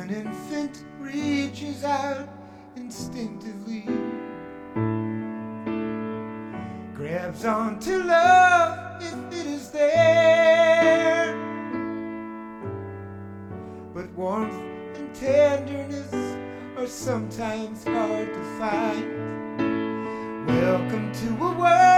An infant reaches out instinctively, grabs onto love if it is there, but warmth and tenderness are sometimes hard to find. Welcome to a world